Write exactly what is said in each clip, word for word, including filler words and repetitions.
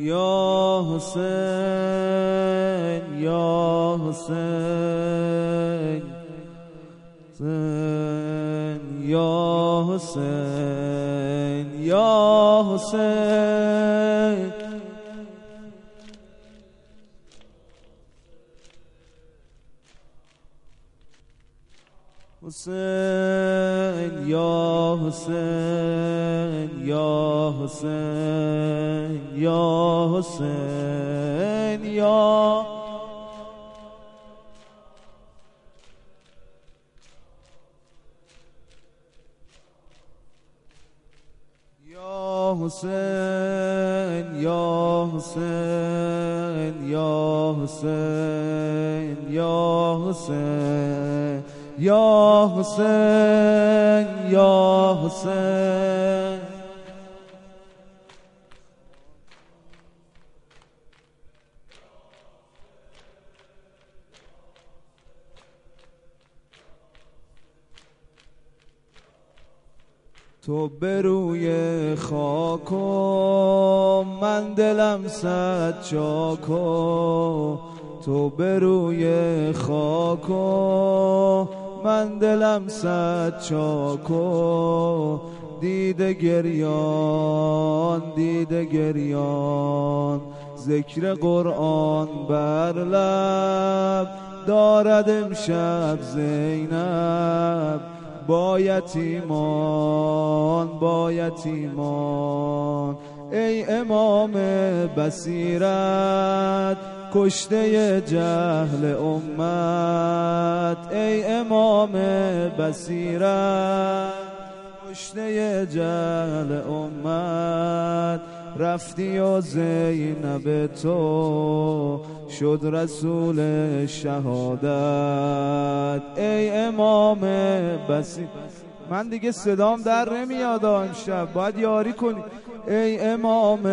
یا حسین یا حسین یا حسین یا حسین حسین یا حسین یا حسین یا حسین یا یا حسین یا حسین یا حسین یا حسین یا حسین یا حسین تو به روی خاک و من دلم صد چاک و تو به روی خاک و من دلم صد چاک و دیده گریان دیده گریان ذکر قرآن بر لب دارد امشب زینب با یتیمان با یتیمان ای امام بصیرت کشته جهل امت ای امام بصیرت کشته جهل امت رفتی و زینب تو شد رسول شهادت ای امام بصیرت. من دیگه صدام در نمیاد امشب، باید یاری کنی. ای امام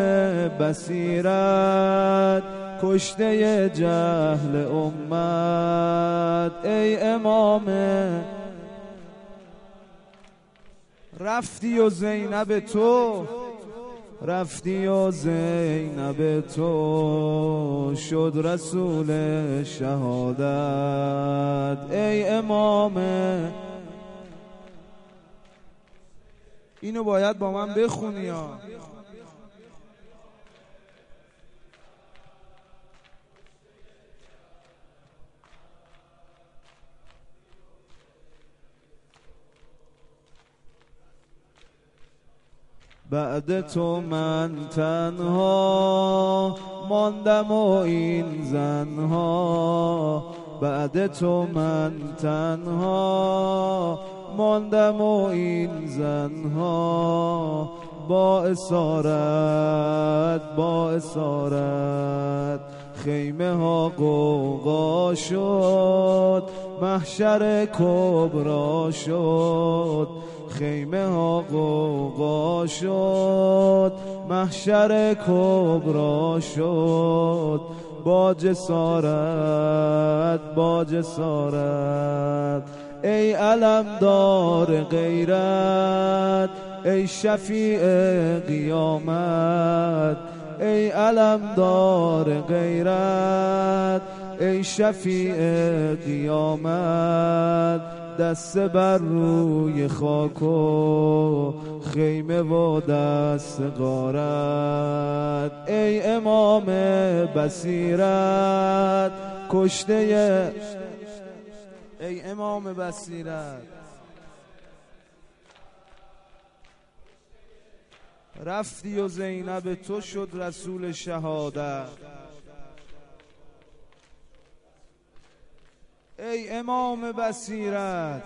بصیرت کشته جهل امت ای امام رفتی و زینب تو رفتی و زینب تو شد رسول شهادت ای امام. اینو باید با من بخونی ها. بعد تو من تنها ماندم و این زنها بعد تو من تنها ماندم و این زنها با اسارت با اسارت خیمه ها غوغا شد محشر کبرا شد خیمه ها غوغا شد محشر کبرا شد با جسارت با جسارت ای علمدار غیرت ای شفیع قیامت ای علمدار غیرت ای شفیع قیامت دست بر روی خاک و خیمه و دست غارت ای امام بصیرت کشته ای امام بصیرت رفتی و زینب تو شد رسول شهادت ای امام بصیرت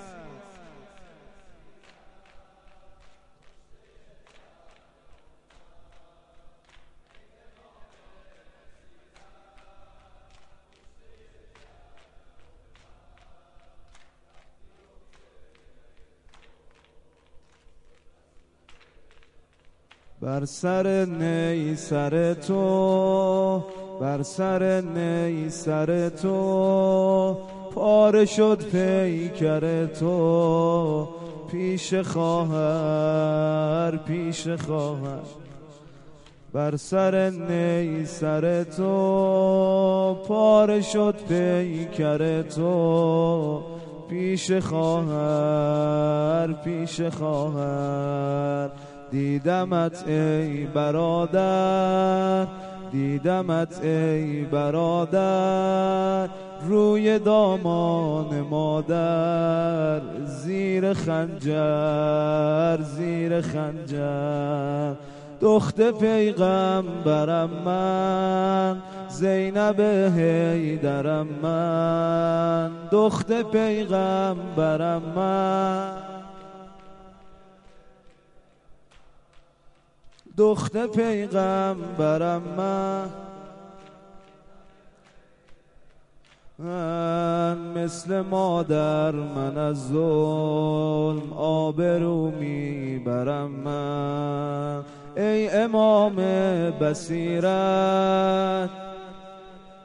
بر سر نی سر تو بر سر نی سر تو پاره شد پیکر تو پیش خواهر پیش خواهر بر سر نی سر تو پاره شد پیکر تو، پیش خواهر پیش خواهر دیدمت ای برادر، دیدمت ای برادر روی دامان مادر، زیر خنجر زیر خنجر. دخت پیغمبرم من، زینب حیدرم من، دخت پیغمبرم من، دخت پیغمبرم من. من مثل مادر من از ظلم آبرو میبرم من، ای امام بصیرت